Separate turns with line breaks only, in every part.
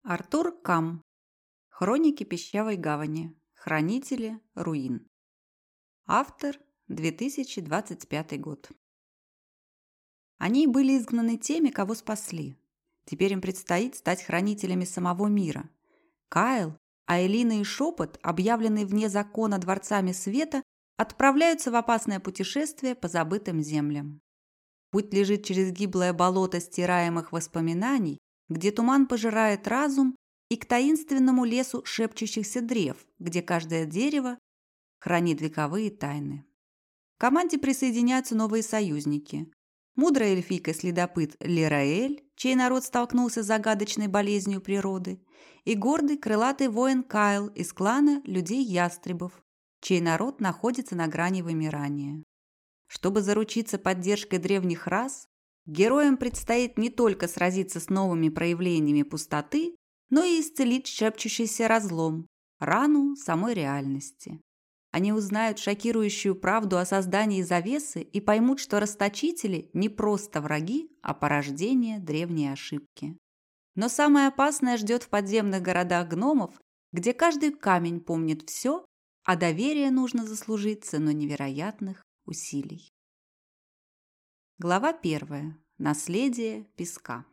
Артур Кам. Хроники пищевой гавани. Хранители руин. Автор 2025 год. Они были изгнаны теми, кого спасли. Теперь им предстоит стать хранителями самого мира. Кайл, Аэлина и Шепот, объявленные вне закона дворцами света, отправляются в опасное путешествие по забытым землям. Путь лежит через гиблое болото стираемых воспоминаний, где туман пожирает разум, и к таинственному лесу шепчущихся древ, где каждое дерево хранит вековые тайны. К команде присоединяются новые союзники. Мудрая эльфийка-следопыт Лираэль, чей народ столкнулся с загадочной болезнью природы, и гордый крылатый воин Кайл из клана людей-ястребов, чей народ находится на грани вымирания. Чтобы заручиться поддержкой древних рас, героям предстоит не только сразиться с новыми проявлениями пустоты, но и исцелить шепчущийся разлом, рану самой реальности. Они узнают шокирующую правду о создании завесы и поймут, что расточители не просто враги, а порождение древней ошибки. Но самое опасное ждет в подземных городах гномов, где каждый камень помнит все, а доверие нужно заслужить ценой невероятных усилий. Глава 1. Наследие песка.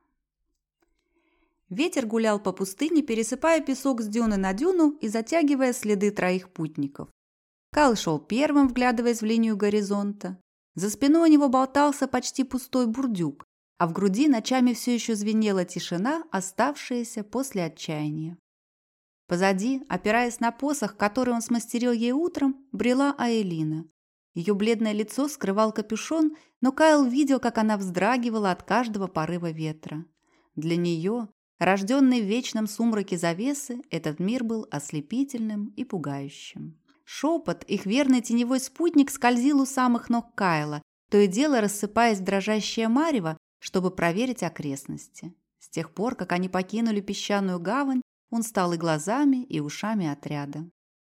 Ветер гулял по пустыне, пересыпая песок с дюны на дюну и затягивая следы троих путников. Кайл шел первым, вглядываясь в линию горизонта. За спиной у него болтался почти пустой бурдюк, а в груди ночами все еще звенела тишина, оставшаяся после отчаяния. Позади, опираясь на посох, который он смастерил ей утром, брела Аэлина. Ее бледное лицо скрывал капюшон, но Кайл видел, как она вздрагивала от каждого порыва ветра. Для нее, рожденный в вечном сумраке завесы, этот мир был ослепительным и пугающим. Шепот, их верный теневой спутник, скользил у самых ног Кайла, то и дело рассыпаясь в дрожащее марево, чтобы проверить окрестности. С тех пор, как они покинули песчаную гавань, он стал и глазами, и ушами отряда.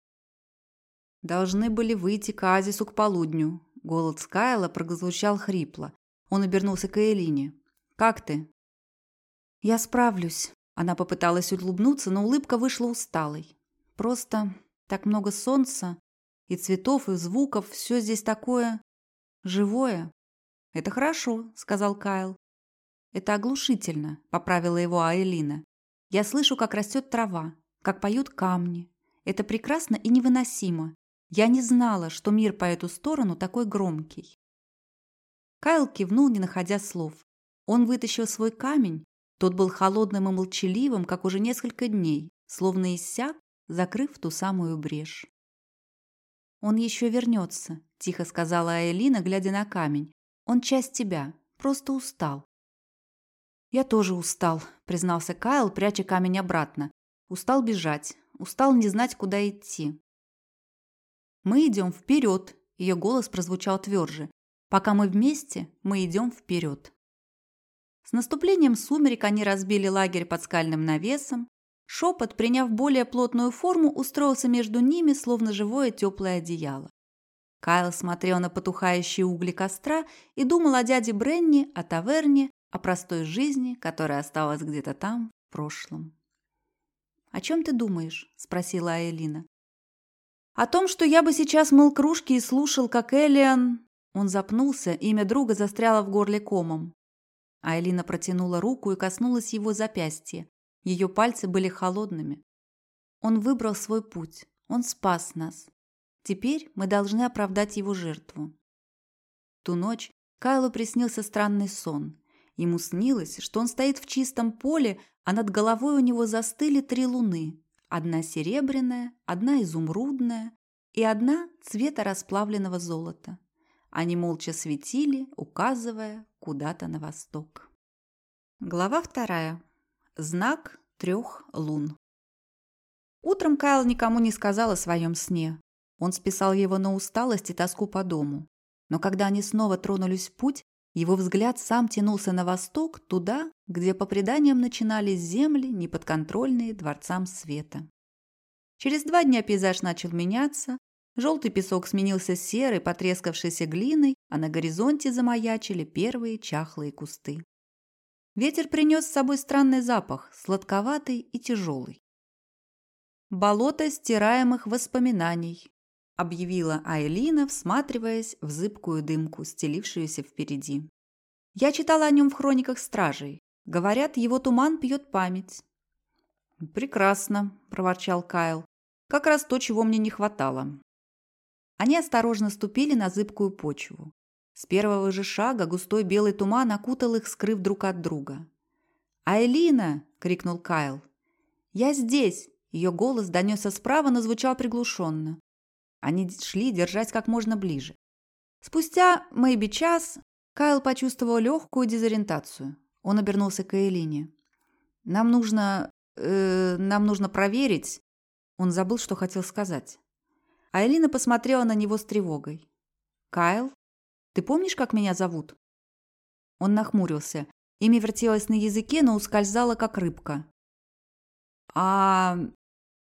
Должны были выйти к оазису к полудню. Голос Кайла прозвучал хрипло. Он обернулся к Аэлине. «Как ты?» «Я справлюсь». Она попыталась улыбнуться, но улыбка вышла усталой. «Просто так много солнца и цветов, и звуков. Все здесь такое живое». «Это хорошо», — сказал Кайл. «Это оглушительно», — поправила его Аэлина. «Я слышу, как растет трава, как поют камни. Это прекрасно и невыносимо. Я не знала, что мир по эту сторону такой громкий». Кайл кивнул, не находя слов. Он вытащил свой камень. Тот был холодным и молчаливым, как уже несколько дней, словно иссяк, закрыв ту самую брешь. «Он еще вернется», – тихо сказала Аэлина, глядя на камень. «Он часть тебя, просто устал». «Я тоже устал», – признался Кайл, пряча камень обратно. «Устал бежать, устал не знать, куда идти». «Мы идем вперед», – ее голос прозвучал тверже. «Пока мы вместе, мы идем вперед». С наступлением сумерек они разбили лагерь под скальным навесом. Шепот, приняв более плотную форму, устроился между ними, словно живое теплое одеяло. Кайл смотрел на потухающие угли костра и думал о дяде Бренни, о таверне, о простой жизни, которая осталась где-то там, в прошлом. «О чем ты думаешь?» – спросила Аэлина. «О том, что я бы сейчас мыл кружки и слушал, как Элиан...» Он запнулся, имя друга застряло в горле комом. Аэлина протянула руку и коснулась его запястья. Ее пальцы были холодными. Он выбрал свой путь. Он спас нас. Теперь мы должны оправдать его жертву. Ту ночь Кайлу приснился странный сон. Ему снилось, что он стоит в чистом поле, а над головой у него застыли 3 луны. Одна серебряная, одна изумрудная и одна цвета расплавленного золота. Они молча светили, указывая куда-то на восток. Глава 2. Знак 3 лун. Утром Кайл никому не сказал о своем сне. Он списал его на усталость и тоску по дому. Но когда они снова тронулись в путь, его взгляд сам тянулся на восток, туда, где по преданиям начинались земли, неподконтрольные дворцам света. Через 2 дня пейзаж начал меняться. Желтый песок сменился серой, потрескавшейся глиной, а на горизонте замаячили первые чахлые кусты. Ветер принес с собой странный запах, сладковатый и тяжелый. «Болото стираемых воспоминаний», – объявила Айлина, всматриваясь в зыбкую дымку, стелившуюся впереди. «Я читала о нем в хрониках стражей. Говорят, его туман пьет память». «Прекрасно», – проворчал Кайл. «Как раз то, чего мне не хватало». Они осторожно ступили на зыбкую почву. С первого же шага густой белый туман окутал их, скрыв друг от друга. «Айлина!» – крикнул Кайл. «Я здесь!» – ее голос донесся справа, но звучал приглушенно. Они шли, держась как можно ближе. Спустя, maybe, час, Кайл почувствовал легкую дезориентацию. Он обернулся к Айлине. «Нам нужно проверить...» Он забыл, что хотел сказать. Айлина посмотрела на него с тревогой. «Кайл, ты помнишь, как меня зовут?» Он нахмурился. Имя вертелось на языке, но ускользало, как рыбка. Он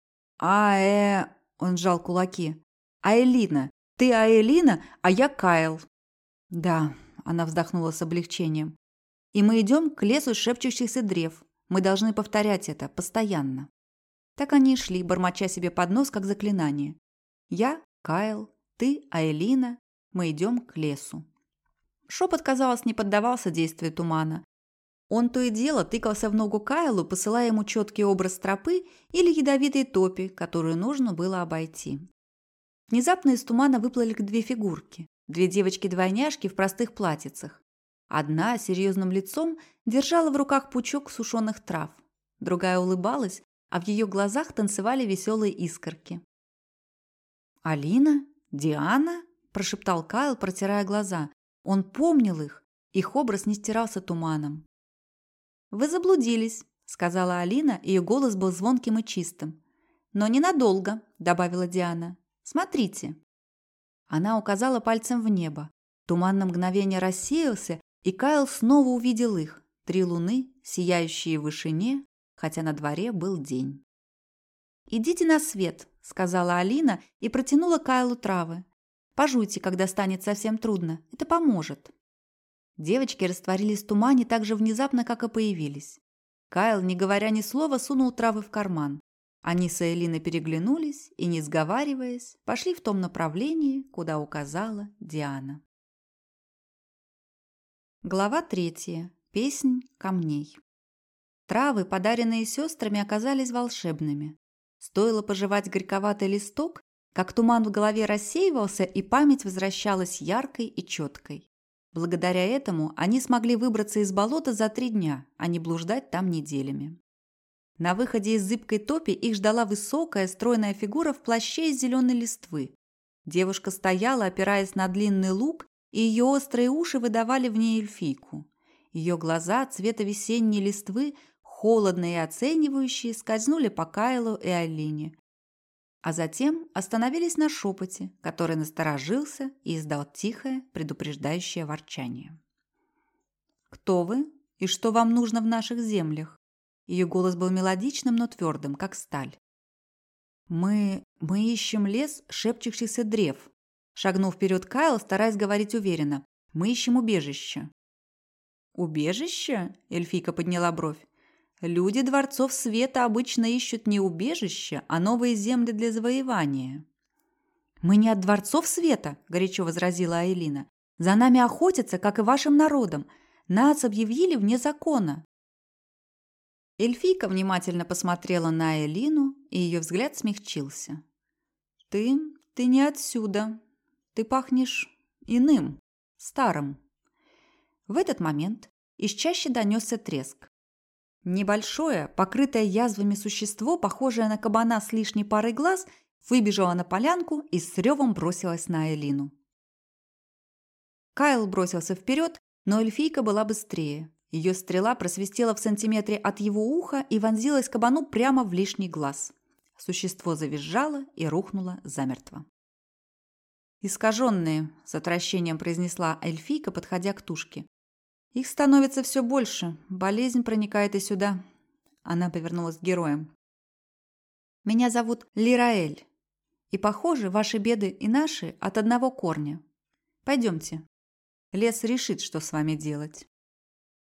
сжал кулаки. «Айлина! Ты Айлина, а я Кайл!» «Да», – она вздохнула с облегчением. «И мы идем к лесу шепчущихся древ. Мы должны повторять это постоянно». Так они и шли, бормоча себе под нос, как заклинание. «Я Кайл, ты Айлина, мы идем к лесу». Шепот, казалось, не поддавался действию тумана. Он то и дело тыкался в ногу Кайлу, посылая ему четкий образ тропы или ядовитой топи, которую нужно было обойти. Внезапно из тумана выплыли две фигурки. Две девочки-двойняшки в простых платьицах. Одна с серьезным лицом держала в руках пучок сушеных трав. Другая улыбалась, а в ее глазах танцевали веселые искорки. «Алина? Диана?» – прошептал Кайл, протирая глаза. Он помнил их образ не стирался туманом. «Вы заблудились», – сказала Алина, ее голос был звонким и чистым. «Но ненадолго», – добавила Диана. «Смотрите». Она указала пальцем в небо. Туман на мгновение рассеялся, и Кайл снова увидел их. 3 луны, сияющие в вышине, хотя на дворе был день. «Идите на свет», – сказала Алина и протянула Кайлу травы. «Пожуйте, когда станет совсем трудно. Это поможет». Девочки растворились в тумане так же внезапно, как и появились. Кайл, не говоря ни слова, сунул травы в карман. Они с Айлиной переглянулись и, не сговариваясь, пошли в том направлении, куда указала Диана. Глава 3. Песнь камней. Травы, подаренные сестрами, оказались волшебными. Стоило пожевать горьковатый листок, как туман в голове рассеивался, и память возвращалась яркой и четкой. Благодаря этому они смогли выбраться из болота за 3 дня, а не блуждать там неделями. На выходе из зыбкой топи их ждала высокая, стройная фигура в плаще из зеленой листвы. Девушка стояла, опираясь на длинный лук, и ее острые уши выдавали в ней эльфийку. Ее глаза цвета весенней листвы, холодные и оценивающие, скользнули по Кайлу и Айлине, а затем остановились на шепоте, который насторожился и издал тихое, предупреждающее ворчание. «Кто вы и что вам нужно в наших землях?» Ее голос был мелодичным, но твердым, как сталь. «Мы ищем лес шепчущихся древ», – шагнул вперед Кайл, стараясь говорить уверенно. «Мы ищем убежище». «Убежище?» – эльфийка подняла бровь. «Люди дворцов света обычно ищут не убежище, а новые земли для завоевания». «Мы не от дворцов света», – горячо возразила Айлина. «За нами охотятся, как и вашим народом. Нас объявили вне закона». Эльфийка внимательно посмотрела на Айлину, и ее взгляд смягчился. «Ты не отсюда. Ты пахнешь иным, старым». В этот момент из чащи донесся треск. Небольшое, покрытое язвами существо, похожее на кабана с лишней парой глаз, выбежало на полянку и с ревом бросилось на Айлину. Кайл бросился вперед, но эльфийка была быстрее. Ее стрела просвистела в сантиметре от его уха и вонзилась кабану прямо в лишний глаз. Существо завизжало и рухнуло замертво. «Искаженные», – с отвращением произнесла эльфийка, подходя к тушке. «Их становится все больше. Болезнь проникает и сюда». Она повернулась к героям. «Меня зовут Лираэль. И, похоже, ваши беды и наши от одного корня. Пойдемте. Лес решит, что с вами делать».